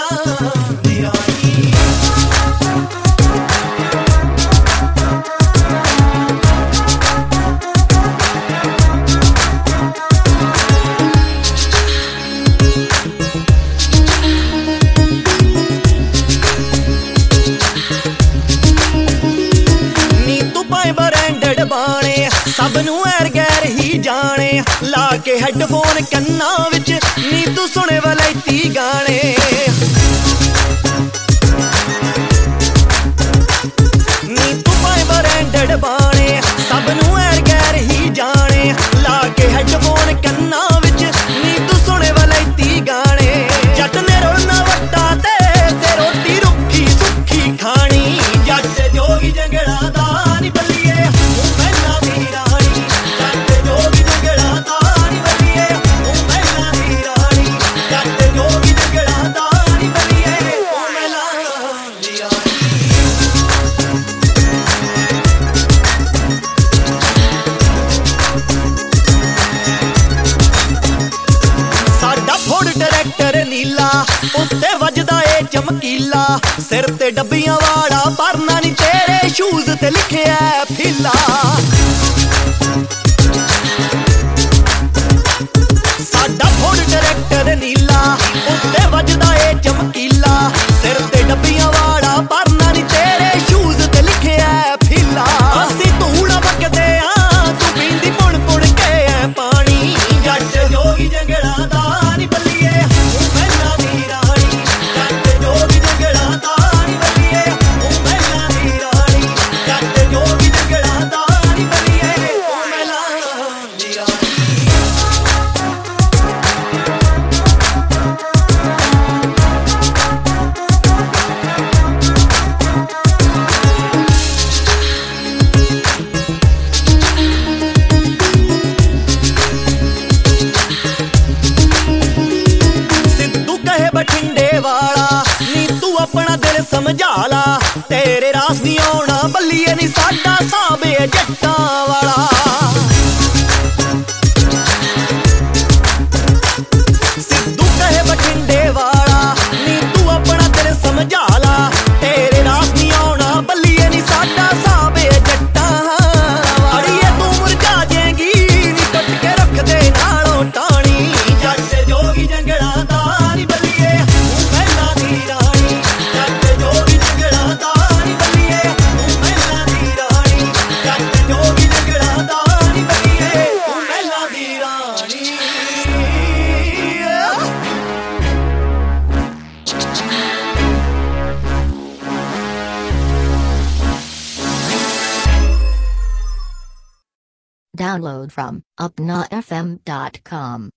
ਦੀ ਰਾਣੀ। ਨੀ ਤੂੰ ਭਾਵੇਂ ਬਰੈਂਡਡ ਬਾਣੇ ਸਭ ਨੂੰ ਐਰ ਗੈਰ ਹੀ ਜਾਣੇ ਲਾ ਕੇ ਹੈੱਡਫੋਨ ਕੰਨਾਂ ਵਿੱਚ ਨੀ ਤੂੰ ਸੁਣੇ ਵਲੈਤੀ ਗਾਣੇ। ਨੀ ਤੂੰ ਭਾਵੇਂ ਬਰੈਂਡਡ ਬਾਣੇ ਸਭ ਨੂੰ ਐਰ ਗੈਰ ਹੀ ਜਾਣੇ ਲਾ ਕੇ ਹੈੱਡਫੋਨ ਕੰਨਾਂ ਵਿੱਚ ਨੀ ਤੂੰ ਸੁਣੇ ਵਲੈਤੀ ਗਾਣੇ। ਜੱਟ ਨੇ ਰੋਣਾ ਵੱਟਾ ਤੇ ਰੋਟੀ ਰੁੱਖੀ ਸੁੱਖੀ ਖਾਣੀ ਜੱਟ ਜੋਗੀ ਜੰਗਲਾਂ ਦਾ ਨੀ ਬੱਲੀਏ ਉਹ ਮਹਿਲਾਂ ਦੀ ਰਾਣੀ। ਜੱਟ ਜੋਗੀ ਜੰਗਲਾਂ ਦਾ ਨੀ ਬੱਲੀਏ ਉਹ ਮਹਿਲਾਂ ਦੀ ਰਾਣੀ। ਜੱਟ ਜੋਗੀ ਜੰਗਲਾਂ ਦਾ ਨੀ ਬੱਲੀਏ ਉਹ ਮਹਿਲਾਂ ਦੀ ਰਾਣੀ। ਸਾਡਾ ਫੋਰਡ ਟਰੈਕਟਰ ਨੀਲਾ ਉੱਤੇ ਵੱਜਦਾ ਏ ਚਮਕੀਲਾ ਸਿਰ ਤੇ ਡੱਬੀਆਂ ਵਾਲਾ ਪਰਨਾ ਨੀ ਤੇਰੇ ਸ਼ੂਜ਼ ਤੇ ਲਿਖਿਆ ਫੀਲਾ। ਸਾਡਾ ਫੋਰਡ ਟਰੈਕਟਰ ਨੀਲਾ ਉੱਤੇ ਵੱਜਦਾ ਏ ਚਮਕੀਲਾ ਸਿਰ ਤੇ ਡੱਬੀਆਂ ਵਾਲਾ ਪਰਨਾ ਨੀ ਤੇਰੇ ਸ਼ੂਜ਼ ਤੇ ਲਿਖਿਆ ਫੀਲਾ। ਅਸੀਂ ਧੂਣਾ ਵਗਦੇ ਆ ਤੂੰ ਪੀਂਦੀ ਪੁਣ ਪੁਣ ਕੇ ਐ ਪਾਣੀ ਜੱਟ ਜੋਗੀ ਜੰਗਲਾਂ ਦਾ ਨੀ ਬੱਲੀਏ ਉਹ ਮਹਿਲਾਂ ਦੀ ਰਾਣੀ। ਜੱਟ ਜੋਗੀ ਜੰਗਲਾਂ ਦਾ ਨੀ ਬੱਲੀਏ ਉਹ ਮਹਿਲਾਂ ਦੀ ਰਾਣੀ। ਜੱਟ ਜੋਗੀ ਜੰਗਲਾਂ ਦਾ ਨੀ ਬੱਲੀਏ ਉਹ ਮਹਿਲਾਂ ਦੀ ਰਾਣੀ। ਸਿੱਧੂ ਕਹੇ ਬਠਿੰਡੇ ਵਾਲਾ ਨੀ ਤੂੰ ਆਪਣਾ ਦਿਲ ਸਮਝਾ ਲਾ ਤੇਰੇ ਰਾਸ ਨੀ ਆਉਣਾ ਬੱਲੀਏ ਨੀ ਸਾਡਾ ਸਾਬੇ ਜੱਟਾਂ ਵਾਲਾ। ਸਿੱਧੂ ਕਹੇ ਬਠਿੰਡੇ ਵਾਲਾ ਨੀ ਤੂੰ ਆਪਣਾ ਦਿਲ ਸਮਝਾ ਲਾ ਤੇਰੇ ਰਾਸ ਨੀ ਆਉਣਾ ਬੱਲੀਏ ਨੀ ਸਾਡਾ ਸਾਬੇ ਜੱਟਾਂ ਵਾਲਾ। ਅੜੀਏ ਤੂੰ ਮੁਰਝਾ ਜਾਏਗੀ ਨੀ ਟੁੱਟ ਕੇ ਰੱਖਦੇ ਨਾਲੋਂ ਟਾਣੀ ਜੱਟ ਜੋਗੀ ਜੰਗਲਾਂ ਦਾ ਨੀ ਬੱਲੀਏ ਉਹ ਮਹਿਲਾਂ ਦੀ ਰਾਣੀ। ਜੱਟ ਜੋਗੀ ਜੰਗਲਾਂ ਦਾ ਨੀ ਬੱਲੀਏ ਉਹ ਮਹਿਲਾਂ ਦੀ ਰਾਣੀ। ਜੱਟ ਜੋਗੀ ਜੰਗਲਾਂ ਦਾ ਨੀ ਬੱਲੀਏ ਉਹ ਮਹਿਲਾਂ ਦੀ ਰਾਣੀ। Download from upnafm.com.